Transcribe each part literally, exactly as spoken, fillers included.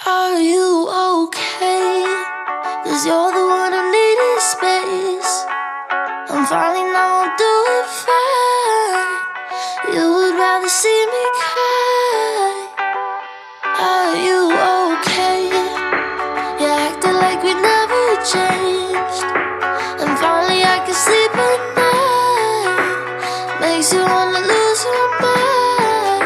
Are you okay? Cause you're the one who needed space. I'm finally now doing fine. You would rather see me cry. Are you okay? You acted like we never changed. And finally I can sleep at night. Makes you wanna lose your mind.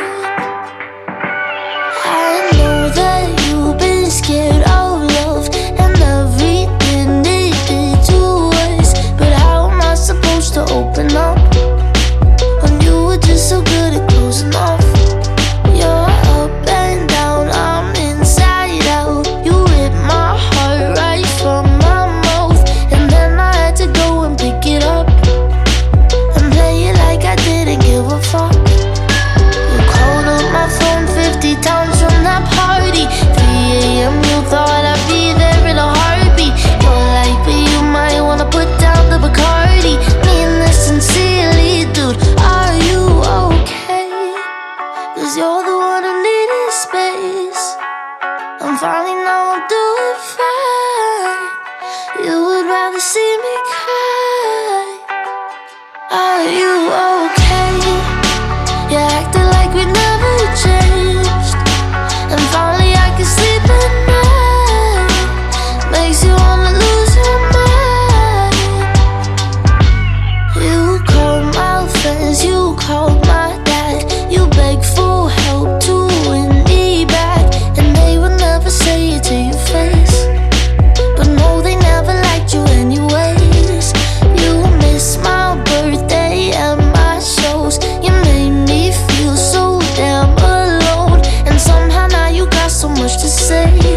I know that you've been scared of love and everything it did to us. But how am I supposed to open up when you were just so good at closing off? You're up and down, I'm inside out. You ripped my heart right from my mouth, and then I had to go and pick it up and play it like I didn't give a fuck. You called up my phone fifty times from that party. three a m you thought I'd be there in a heartbeat. You're like, but you might wanna put down the Bacardi. Mean this sincerely, dude, are you okay? Cause you're the one who needed space. I'm finally now doing fine. You would rather see me cry. Are you okay? You acted like we never changed. And finally I can sleep at night. Makes you wanna lose your mind. You called my friends, you called my dad. You begged for help to win me back, and they would never say it to your face. But no, they never liked you anyways. You missed my birthday and my shows. You made me feel so damn alone, and somehow now you got so much to say.